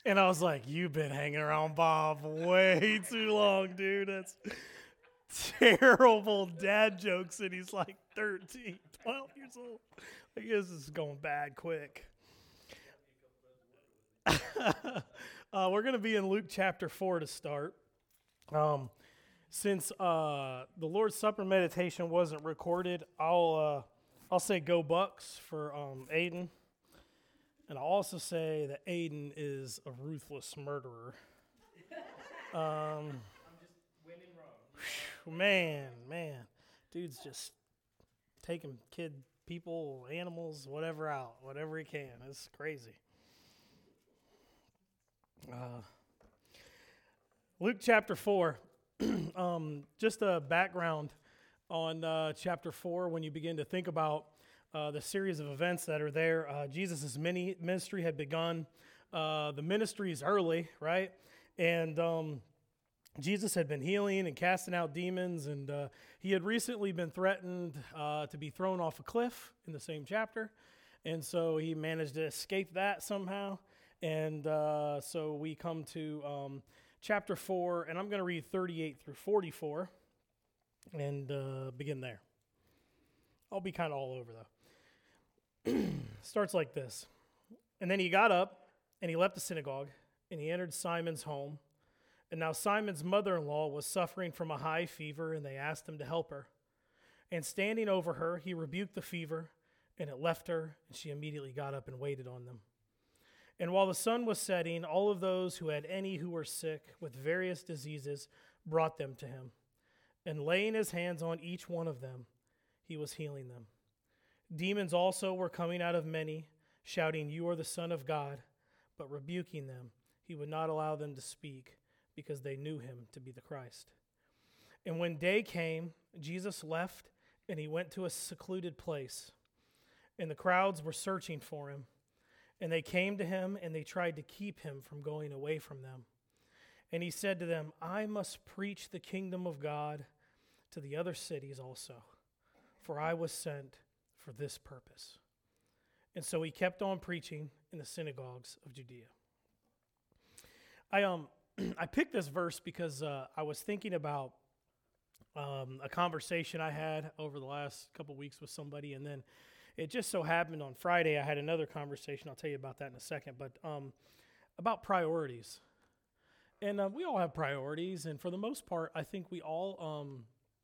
And I was like, you've been hanging around Bob way too long, dude. That's terrible dad jokes. And he's like 13, 12 years old. I guess this is going bad quick. We're going to be in Luke chapter 4 to start. Um, since the Lord's Supper meditation wasn't recorded, I'll say go Bucks for Aiden. And I'll also say that Aiden is a ruthless murderer. Um, man, dude's just taking people, animals, whatever out, whatever he can. It's crazy. Uh, Luke chapter 4, just a background on chapter 4 when you begin to think about the series of events that are there. Jesus' ministry had begun. The ministry is early, right? And Jesus had been healing and casting out demons, and he had recently been threatened to be thrown off a cliff in the same chapter. And so he managed to escape that somehow. And so we come to chapter 4, and I'm going to read 38 through 44 and begin there. I'll be kind of all over, though. Starts like this. And then he got up, and he left the synagogue, and he entered Simon's home. And now Simon's mother-in-law was suffering from a high fever, and they asked him to help her. And standing over her, he rebuked the fever, and it left her, and she immediately got up and waited on them. And while the sun was setting, all of those who had any who were sick with various diseases brought them to him. And laying his hands on each one of them, he was healing them. Demons also were coming out of many, shouting, "You are the Son of God," but rebuking them, he would not allow them to speak, because they knew him to be the Christ. And when day came, Jesus left, and he went to a secluded place. And the crowds were searching for him. And they came to him, and they tried to keep him from going away from them. And he said to them, "I must preach the kingdom of God to the other cities also, for I was sent for this purpose." And so he kept on preaching in the synagogues of Judea. I picked this verse because I was thinking about a conversation I had over the last couple weeks with somebody, and then it just so happened on Friday I had another conversation. I'll tell you about that in a second, but about priorities. And we all have priorities, and for the most part, I think we all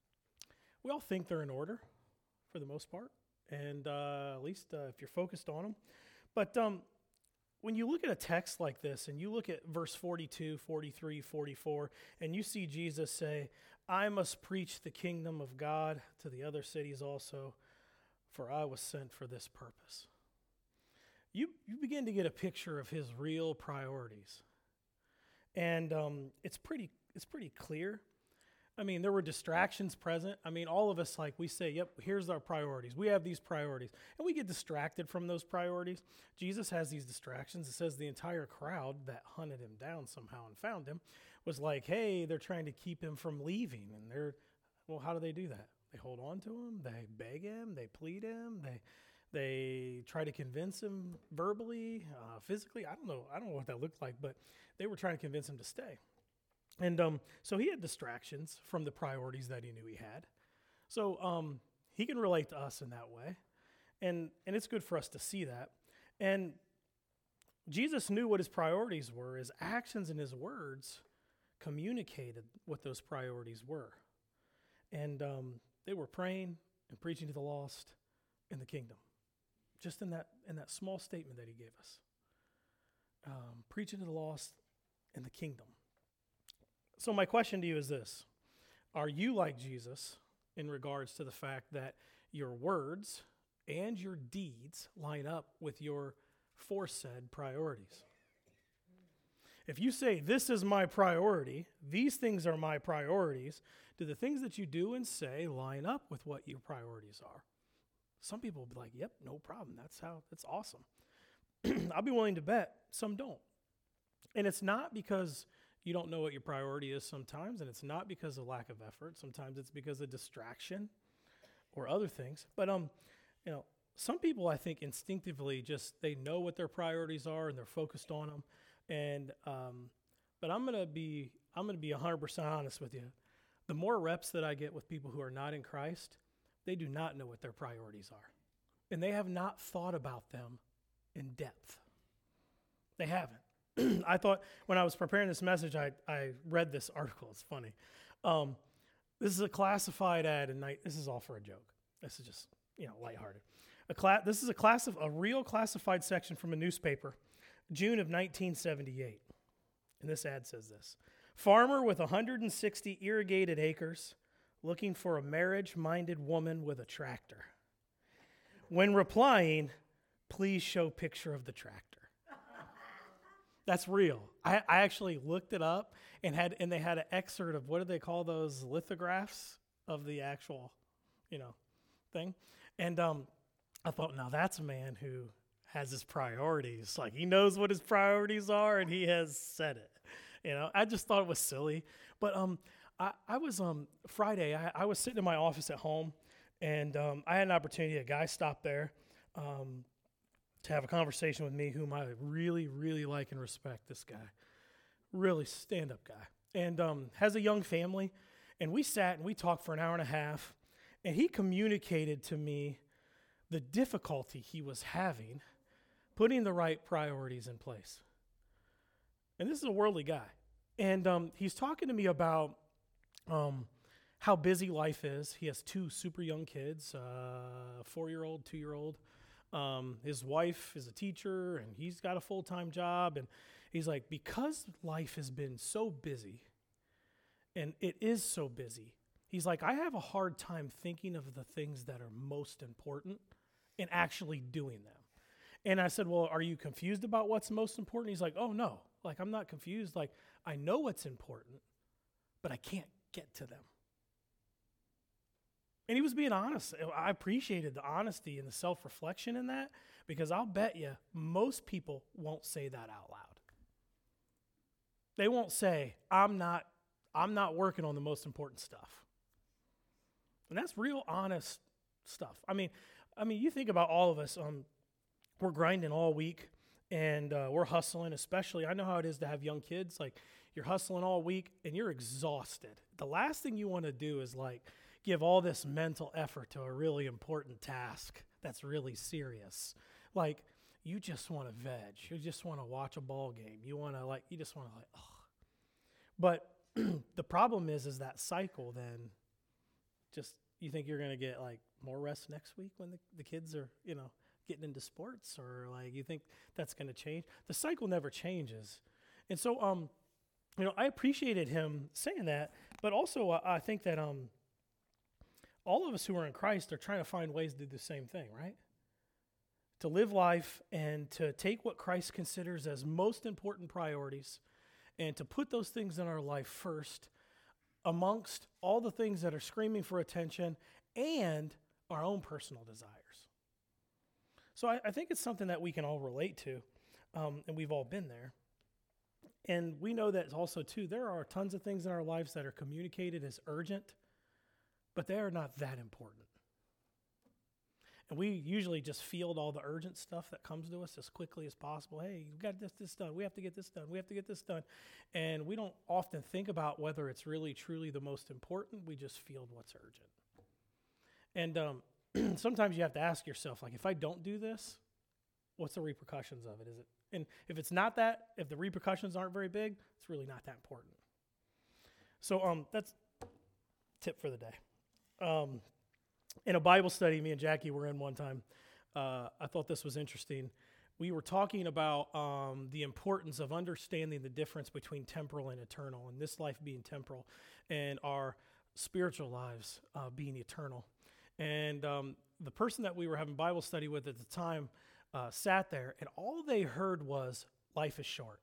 think they're in order, for the most part, and at least if you're focused on them. But when you look at a text like this, and you look at verse 42, 43, 44, and you see Jesus say, "I must preach the kingdom of God to the other cities also, for I was sent for this purpose." You begin to get a picture of his real priorities. And it's pretty clear. I mean, there were distractions present. I mean, all of us, like, we say, yep, here's our priorities. We have these priorities. And we get distracted from those priorities. Jesus has these distractions. It says the entire crowd that hunted him down somehow and found him was like, hey, they're trying to keep him from leaving. And well, how do they do that? They hold on to him. They beg him. They plead him. They try to convince him verbally, physically. I don't know what that looked like, but they were trying to convince him to stay. And so he had distractions from the priorities that he knew he had. So he can relate to us in that way. And it's good for us to see that. And Jesus knew what his priorities were. His actions and his words communicated what those priorities were. And they were praying and preaching to the lost in the kingdom. Just in that small statement that he gave us. Preaching to the lost in the kingdom. So my question to you is this. Are you like Jesus in regards to the fact that your words and your deeds line up with your foresaid priorities? If you say, this is my priority, these things are my priorities, do the things that you do and say line up with what your priorities are? Some people will be like, yep, no problem. That's awesome. I'll be willing to bet some don't. And it's not because you don't know what your priority is sometimes, and it's not because of lack of effort. Sometimes it's because of distraction or other things. But some people, I think, instinctively just they know what their priorities are and they're focused on them. And but I'm gonna be 100% honest with you. The more reps that I get with people who are not in Christ, they do not know what their priorities are, and they have not thought about them in depth. They haven't. I thought when I was preparing this message, I read this article. It's funny. This is a classified ad, and this is all for a joke. This is just lighthearted. This is a real classified section from a newspaper, June of 1978. And this ad says this: farmer with 160 irrigated acres looking for a marriage-minded woman with a tractor. When replying, please show picture of the tractor. That's real. I actually looked it up and they had an excerpt of, what do they call those, lithographs of the actual, thing. And I thought, now that's a man who has his priorities. Like, he knows what his priorities are, and he has said it. I just thought it was silly. But I was Friday. I was sitting in my office at home, and I had an opportunity. A guy stopped there to have a conversation with me, whom I really, really like and respect. This guy, really stand-up guy, and has a young family. And we sat and we talked for an hour and a half, and he communicated to me the difficulty he was having putting the right priorities in place. And this is a worldly guy. And he's talking to me about how busy life is. He has 2 super young kids, a 4-year-old, 2-year-old. His wife is a teacher, and he's got a full-time job. And he's like, because life has been so busy, and it is so busy, he's like, I have a hard time thinking of the things that are most important and actually doing them. And I said, well, are you confused about what's most important? He's like, oh, no. Like, I'm not confused. Like, I know what's important, but I can't get to them. And he was being honest. I appreciated the honesty and the self-reflection in that, because I'll bet you most people won't say that out loud. They won't say, I'm not working on the most important stuff. And that's real honest stuff. I mean, you think about all of us. We're grinding all week, and we're hustling, especially. I know how it is to have young kids. Like, you're hustling all week, and you're exhausted. The last thing you want to do is, like, give all this mental effort to a really important task that's really serious. Like, you just want to veg. You just want to watch a ball game. You just want to, ugh. But the problem is that cycle then just, you think you're going to get, like, more rest next week when the kids are, getting into sports, or, like, you think that's going to change? The cycle never changes. And so, I appreciated him saying that, but also I think that all of us who are in Christ are trying to find ways to do the same thing, right? To live life and to take what Christ considers as most important priorities and to put those things in our life first amongst all the things that are screaming for attention and our own personal desires. So I think it's something that we can all relate to, and we've all been there. And we know that also, too, there are tons of things in our lives that are communicated as urgent, but they are not that important. And we usually just field all the urgent stuff that comes to us as quickly as possible. Hey, we've got this done. We have to get this done. We have to get this done. And we don't often think about whether it's really, truly the most important. We just field what's urgent. And sometimes you have to ask yourself, like, if I don't do this, what's the repercussions of it? And if it's not that, if the repercussions aren't very big, it's really not that important. So that's tip for the day. In a Bible study me and Jackie were in one time, I thought this was interesting. We were talking about the importance of understanding the difference between temporal and eternal, and this life being temporal, and our spiritual lives being eternal. And the person that we were having Bible study with at the time sat there, and all they heard was, life is short.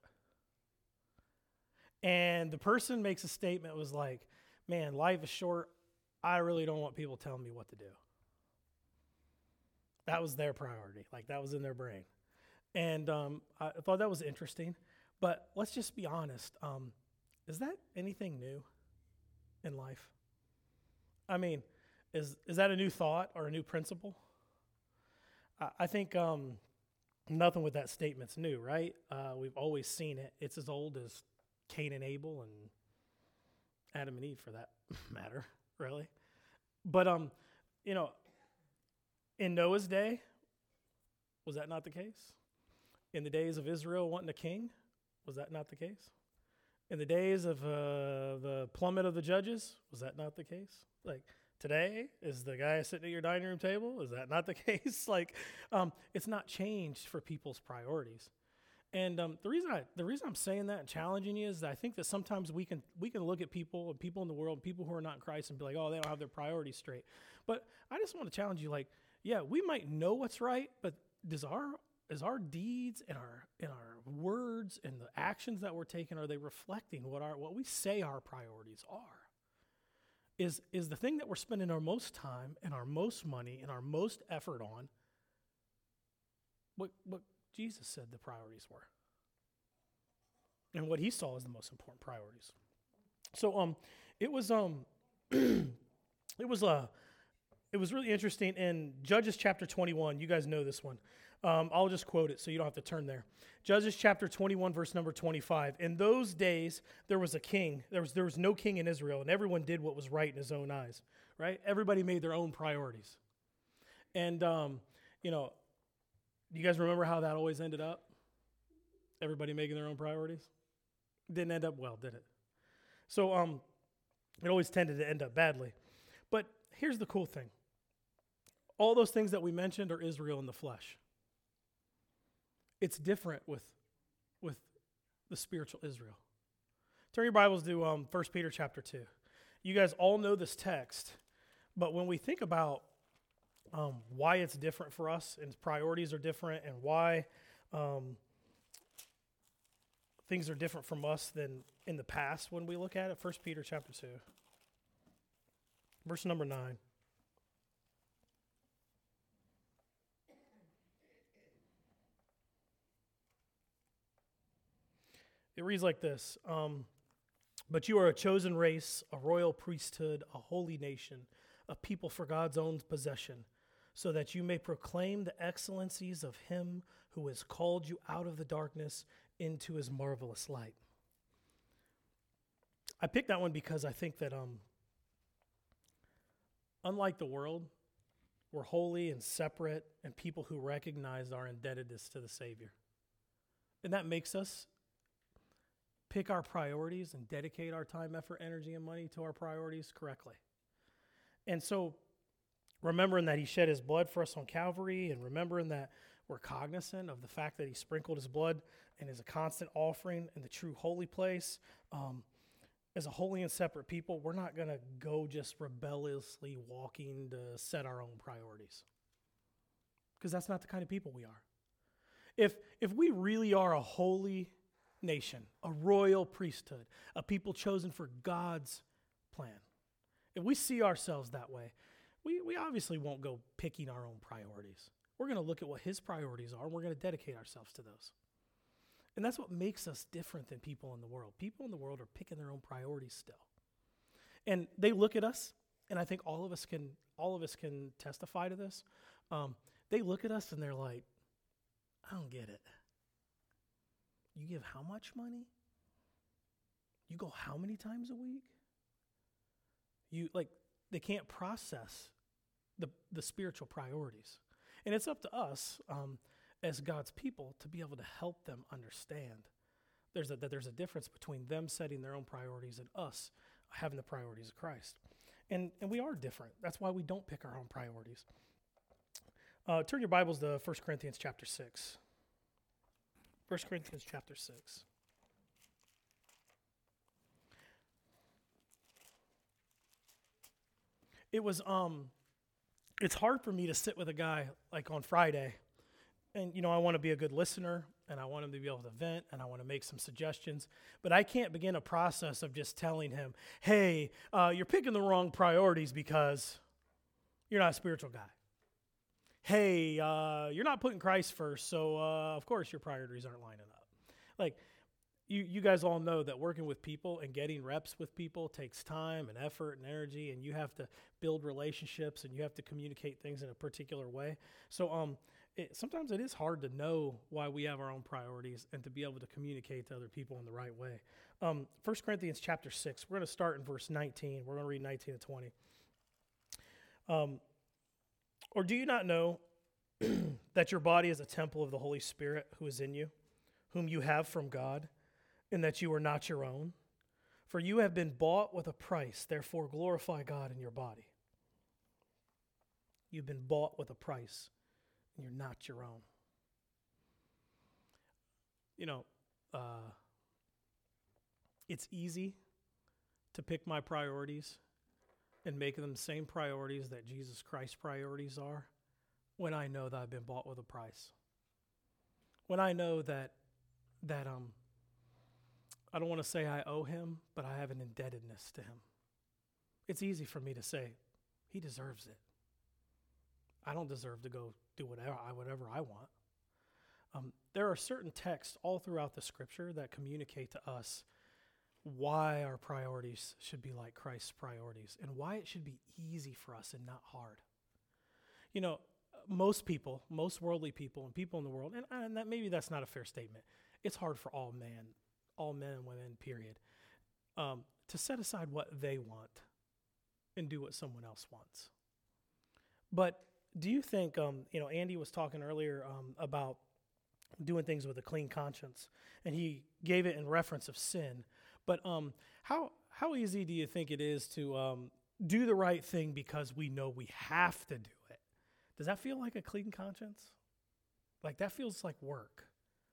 And the person makes a statement, was like, man, life is short. I really don't want people telling me what to do. That was their priority. Like, that was in their brain. And I thought that was interesting. But let's just be honest. Is that anything new in life? I mean, is that a new thought or a new principle? I think Nothing with that statement's new, right? We've always seen it. It's as old as Cain and Abel and Adam and Eve, for that matter, really. But you know, in Noah's day, was that not the case? In the days of Israel wanting a king, was that not the case? In the days of the plummet of the judges, was that not the case? Like today, is the guy sitting at your dining room table? Is that not the case? Like, it's not changed for people's priorities. And the reason I'm saying that and challenging you is that I think that sometimes we can look at people and people in the world, people who are not in Christ, and be like, oh, they don't have their priorities straight. But I just want to challenge you, like, yeah, we might know what's right, but is our deeds and our words and the actions that we're taking, are they reflecting what we say our priorities are? Is the thing that we're spending our most time and our most money and our most effort on what Jesus said the priorities were, and what he saw as the most important priorities? So it was it was really interesting in Judges chapter 21. You guys know this one. I'll just quote it so you don't have to turn there. Judges chapter 21, verse number 25. In those days, there was a king. There was no king in Israel, and everyone did what was right in his own eyes, right? Everybody made their own priorities. And, you guys remember how that always ended up? Everybody making their own priorities? Didn't end up well, did it? So it always tended to end up badly. But here's the cool thing. All those things that we mentioned are Israel in the flesh. It's different with the spiritual Israel. Turn your Bibles to 1 Peter chapter 2. You guys all know this text, but when we think about why it's different for us and priorities are different and why things are different from us than in the past when we look at it, 1 Peter chapter 2, verse number 9. It reads like this, but you are a chosen race, a royal priesthood, a holy nation, a people for God's own possession, so that you may proclaim the excellencies of him who has called you out of the darkness into his marvelous light. I picked that one because I think that unlike the world, we're holy and separate and people who recognize our indebtedness to the Savior. And that makes us pick our priorities and dedicate our time, effort, energy, and money to our priorities correctly. And so remembering that he shed his blood for us on Calvary, and remembering that we're cognizant of the fact that he sprinkled his blood and is a constant offering in the true holy place, as a holy and separate people, we're not going to go just rebelliously walking to set our own priorities, because that's not the kind of people we are. If we really are a holy nation, a royal priesthood, a people chosen for God's plan, if we see ourselves that way, we obviously won't go picking our own priorities. We're going to look at what his priorities are, and we're going to dedicate ourselves to those. And that's what makes us different than people in the world. People in the world are picking their own priorities still. And they look at us, and I think all of us can testify to this. They look at us and they're like, I don't get it. You give how much money? You go how many times a week? They can't process the spiritual priorities. And it's up to us as God's people to be able to help them understand that there's a difference between them setting their own priorities and us having the priorities of Christ. And we are different. That's why we don't pick our own priorities. Turn your Bibles to 1 Corinthians chapter 6. 1 Corinthians chapter 6. It's hard for me to sit with a guy like on Friday, and I want to be a good listener, and I want him to be able to vent, and I want to make some suggestions, but I can't begin a process of just telling him, hey, you're picking the wrong priorities because you're not a spiritual guy. Hey, you're not putting Christ first, so of course your priorities aren't lining up. Like, you guys all know that working with people and getting reps with people takes time and effort and energy, and you have to build relationships and you have to communicate things in a particular way. So sometimes it is hard to know why we have our own priorities and to be able to communicate to other people in the right way. 1 Corinthians chapter 6, we're going to start in verse 19. We're going to read 19 to 20. Or do you not know that your body is a temple of the Holy Spirit who is in you, whom you have from God, and that you are not your own? For you have been bought with a price, therefore glorify God in your body. You've been bought with a price, and you're not your own. You know, it's easy to pick my priorities and make them the same priorities that Jesus Christ's priorities are when I know that I've been bought with a price. When I know that I don't want to say I owe him, but I have an indebtedness to him. It's easy for me to say, he deserves it. I don't deserve to go do whatever I want. There are certain texts all throughout the scripture that communicate to us why our priorities should be like Christ's priorities and why it should be easy for us and not hard. You know, most people, most worldly people and people in the world, and that maybe that's not a fair statement. It's hard for all men and women, period, to set aside what they want and do what someone else wants. But do you think, Andy was talking earlier about doing things with a clean conscience, and he gave it in reference of sin. But how easy do you think it is to do the right thing because we know we have to do it? Does that feel like a clean conscience? Like that feels like work.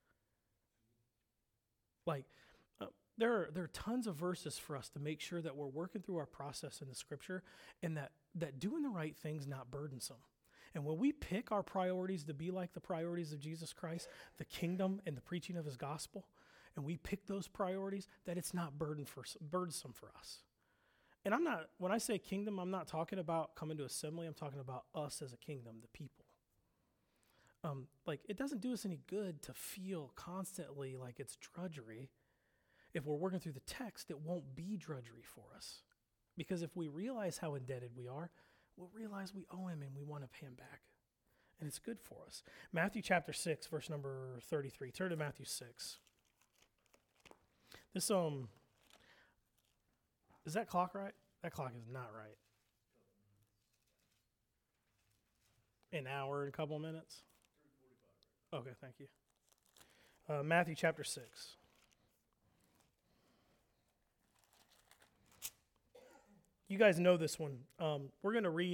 Like there are tons of verses for us to make sure that we're working through our process in the scripture and that doing the right thing's not burdensome. And when we pick our priorities to be like the priorities of Jesus Christ, the kingdom and the preaching of his gospel, and we pick those priorities, that it's not burdensome for us. And when I say kingdom, I'm not talking about coming to assembly. I'm talking about us as a kingdom, the people. It doesn't do us any good to feel constantly like it's drudgery. If we're working through the text, it won't be drudgery for us. Because if we realize how indebted we are, we'll realize we owe him and we want to pay him back. And it's good for us. Matthew chapter 6, verse number 33. Turn to Matthew 6. This, is that clock right? That clock is not right. An hour and a couple minutes? Okay, thank you. Matthew chapter 6. You guys know this one. We're going to read,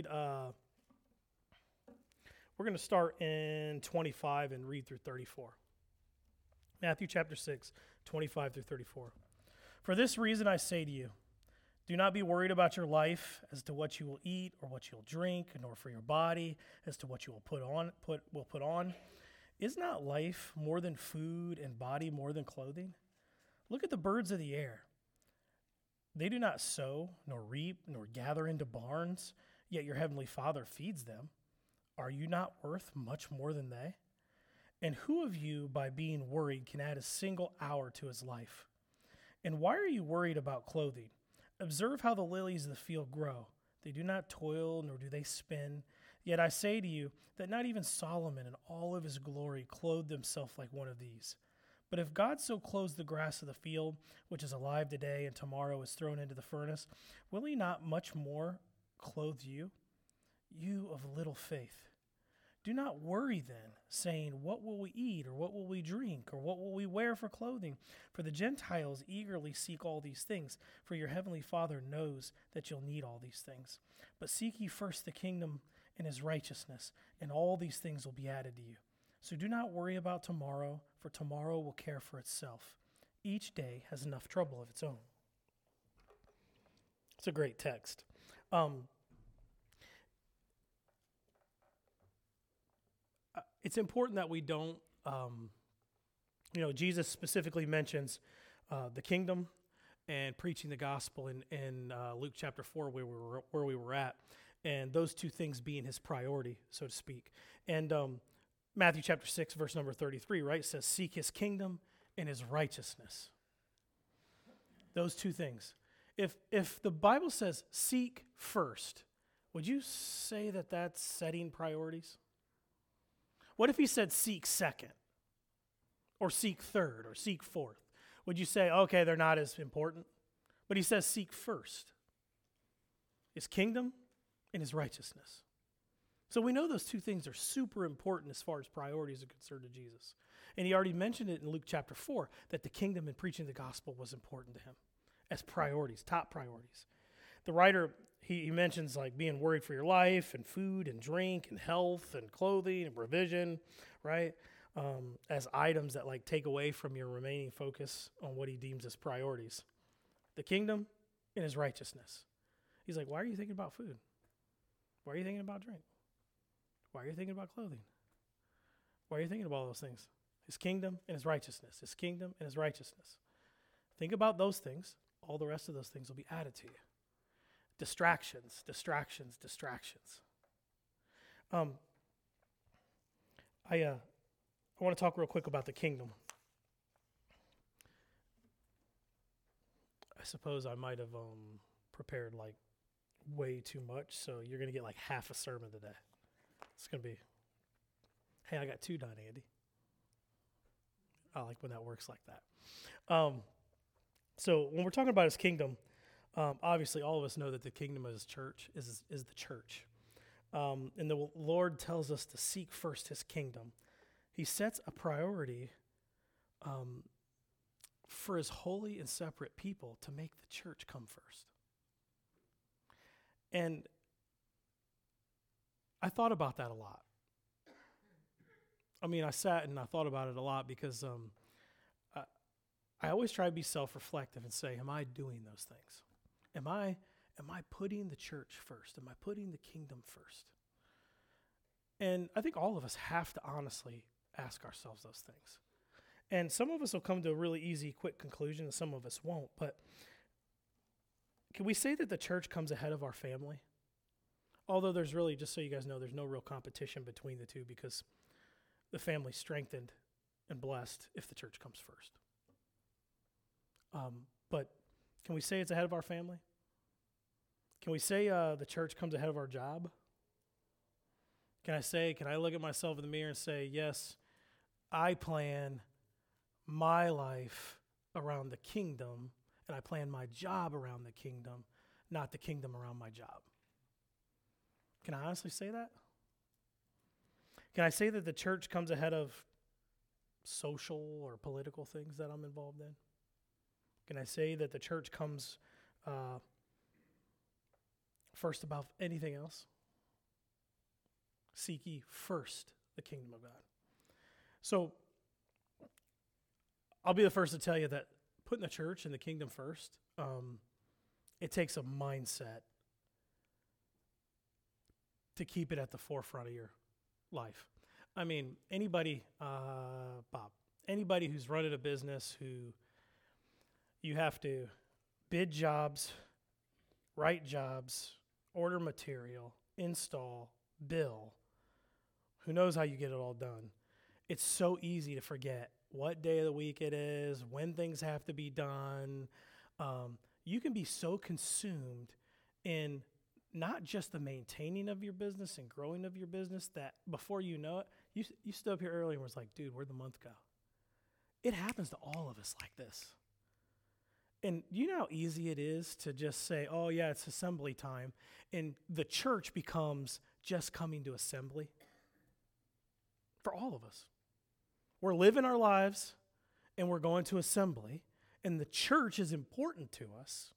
we're going to start in 25 and read through 34. Matthew chapter 6, 25 through 34. For this reason I say to you, do not be worried about your life as to what you will eat or what you'll drink, nor for your body as to what you will put on. Is not life more than food and body more than clothing? Look at the birds of the air. They do not sow, nor reap, nor gather into barns, yet your heavenly Father feeds them. Are you not worth much more than they? And who of you, by being worried, can add a single hour to his life? And why are you worried about clothing? Observe how the lilies of the field grow. They do not toil, nor do they spin. Yet I say to you that not even Solomon in all of his glory clothed himself like one of these. But if God so clothes the grass of the field, which is alive today and tomorrow is thrown into the furnace, will he not much more clothe you, you of little faith? Do not worry then, saying, what will we eat, or what will we drink, or what will we wear for clothing? For the Gentiles eagerly seek all these things, for your heavenly Father knows that you'll need all these things. But seek ye first the kingdom and his righteousness, and all these things will be added to you. So do not worry about tomorrow, for tomorrow will care for itself. Each day has enough trouble of its own. It's a great text. It's important that we don't, Jesus specifically mentions the kingdom and preaching the gospel in Luke chapter 4 where we were at, and those two things being his priority, so to speak. And Matthew chapter 6, verse number 33, right, says, seek his kingdom and his righteousness. Those two things. If the Bible says seek first, would you say that that's setting priorities? What if he said seek second, or seek third, or seek fourth? Would you say, okay, they're not as important? But he says seek first his kingdom and his righteousness. So we know those two things are super important as far as priorities are concerned to Jesus. And he already mentioned it in Luke chapter 4, that the kingdom and preaching the gospel was important to him as priorities, top priorities. The writer, he mentions like being worried for your life and food and drink and health and clothing and provision, right? As items that like take away from your remaining focus on what he deems as priorities. The kingdom and his righteousness. He's like, why are you thinking about food? Why are you thinking about drink? Why are you thinking about clothing? Why are you thinking about all those things? His kingdom and his righteousness. His kingdom and his righteousness. Think about those things. All the rest of those things will be added to you. Distractions, distractions, distractions. I want to talk real quick about the kingdom. I suppose I might have prepared like way too much, so you're going to get like half a sermon today. It's going to be, hey, I got 2 done, Andy. I like when that works like that. So when we're talking about his kingdom, obviously all of us know that the kingdom of his church is the church. And the Lord tells us to seek first his kingdom. He sets a priority for his holy and separate people to make the church come first. And I thought about that a lot. I mean, I sat and I thought about it a lot because I always try to be self-reflective and say, am I doing those things? Am I putting the church first? Am I putting the kingdom first? And I think all of us have to honestly ask ourselves those things. And some of us will come to a really easy, quick conclusion, and some of us won't. But can we say that the church comes ahead of our family? Although there's really, just so you guys know, there's no real competition between the two because the family's strengthened and blessed if the church comes first. But can we say it's ahead of our family? Can we say the church comes ahead of our job? Can I look at myself in the mirror and say, yes, I plan my life around the kingdom, and I plan my job around the kingdom, not the kingdom around my job? Can I honestly say that? Can I say that the church comes ahead of social or political things that I'm involved in? Can I say that the church comes first above anything else? Seek ye first the kingdom of God. So I'll be the first to tell you that putting the church and the kingdom first, it takes a mindset to keep it at the forefront of your life. I mean, anybody, Bob, anybody who's running a business who you have to bid jobs, write jobs, order material, install, bill, who knows how you get it all done. It's so easy to forget what day of the week it is, when things have to be done. You can be so consumed in not just the maintaining of your business and growing of your business that before you know it, you stood up here earlier and was like, dude, where'd the month go? It happens to all of us like this. And you know how easy it is to just say, oh yeah, it's assembly time, and the church becomes just coming to assembly? For all of us. We're living our lives, and we're going to assembly, and the church is important to us.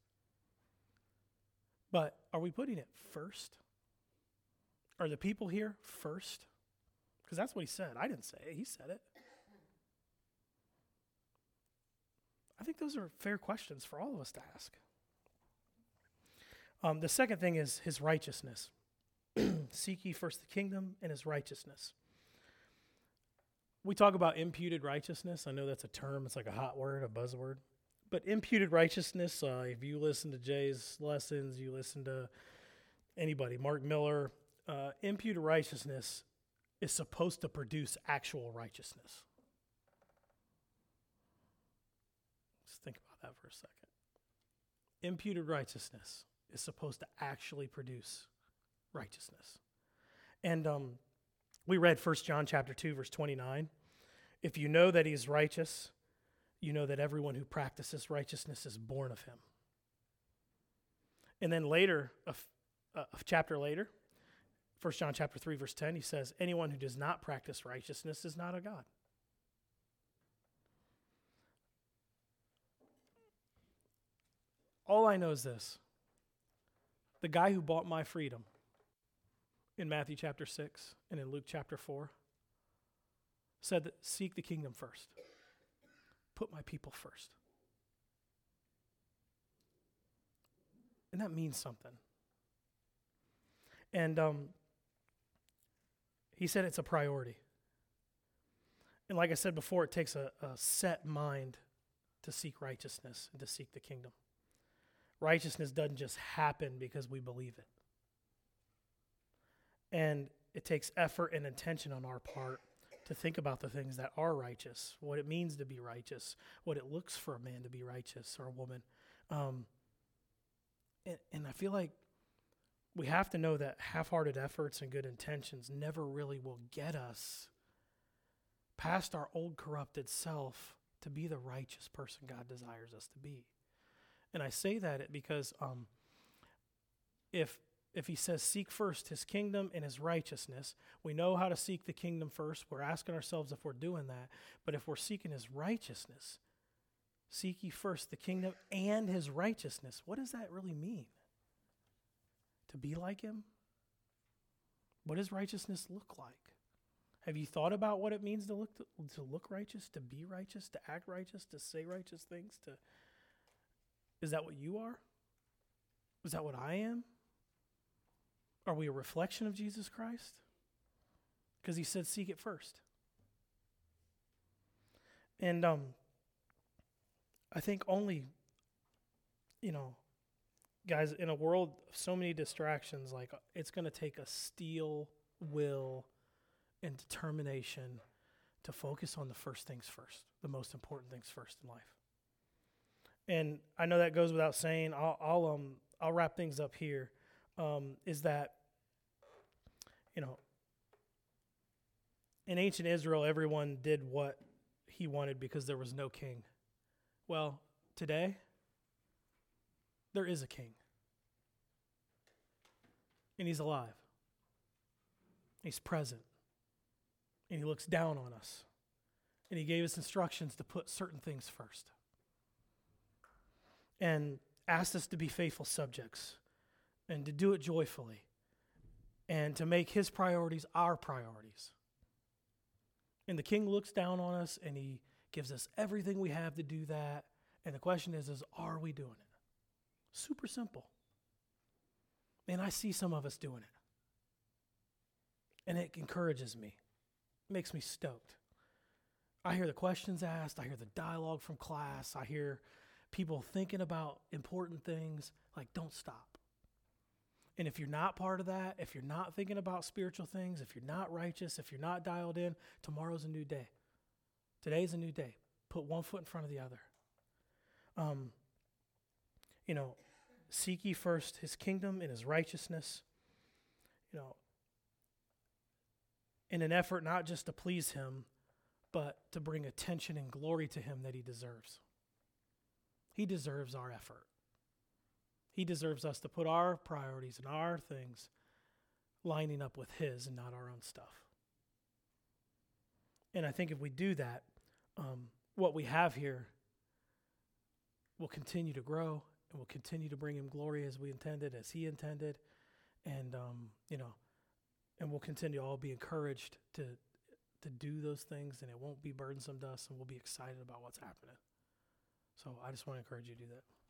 But are we putting it first? Are the people here first? Because that's what he said. I didn't say it. He said it. I think those are fair questions for all of us to ask. The second thing is his righteousness. Seek ye first the kingdom and his righteousness. We talk about imputed righteousness. I know that's a term. It's like a hot word, a buzzword. But imputed righteousness, if you listen to Jay's lessons, you listen to anybody, Mark Miller, imputed righteousness is supposed to produce actual righteousness. Just think about that for a second. Imputed righteousness is supposed to actually produce righteousness. And We read 1 John chapter 2, verse 29. If you know that he is righteous, you know that everyone who practices righteousness is born of him. And then later, a chapter later, 1 John chapter 3, verse 10, he says, anyone who does not practice righteousness is not of God. All I know is this. The guy who bought my freedom in Matthew chapter 6 and in Luke chapter 4 said that seek the kingdom first. Put my people first. And that means something. And he said it's a priority. And like I said before, it takes a set mind to seek righteousness and to seek the kingdom. Righteousness doesn't just happen because we believe it. And it takes effort and intention on our part to think about the things that are righteous, what it means to be righteous, what it looks for a man to be righteous or a woman. And I feel like we have to know that half-hearted efforts and good intentions never really will get us past our old corrupted self to be the righteous person God desires us to be. And I say that because if he says seek first his kingdom and his righteousness, we know how to seek the kingdom first. We're asking ourselves if we're doing that. But if we're seeking his righteousness, seek ye first the kingdom and his righteousness. What does that really mean? To be like him? What does righteousness look like? Have you thought about what it means to look righteous, to be righteous, to act righteous, to say righteous things? Is that what you are? Is that what I am? Are we a reflection of Jesus Christ? Because he said, seek it first. And I think only, guys, in a world of so many distractions, like it's going to take a steel will and determination to focus on the first things first, the most important things first in life. And I know that goes without saying. I'll wrap things up here. Is that, in ancient Israel, everyone did what he wanted because there was no king. Well, today, there is a king. And he's alive. He's present. And he looks down on us. And he gave us instructions to put certain things first. And asked us to be faithful subjects. And to do it joyfully. And to make his priorities our priorities. And the king looks down on us and he gives us everything we have to do that. And the question is are we doing it? Super simple. And I see some of us doing it. And it encourages me. It makes me stoked. I hear the questions asked. I hear the dialogue from class. I hear people thinking about important things. Like, don't stop. And if you're not part of that, if you're not thinking about spiritual things, if you're not righteous, if you're not dialed in, tomorrow's a new day. Today's a new day. Put one foot in front of the other. Seek ye first his kingdom and his righteousness, in an effort not just to please him, but to bring attention and glory to him that he deserves. He deserves our effort. He deserves us to put our priorities and our things lining up with his and not our own stuff. And I think if we do that, what we have here will continue to grow and will continue to bring him glory as we intended, as he intended. And, and we'll continue to all be encouraged to do those things, and it won't be burdensome to us, and we'll be excited about what's happening. So I just want to encourage you to do that.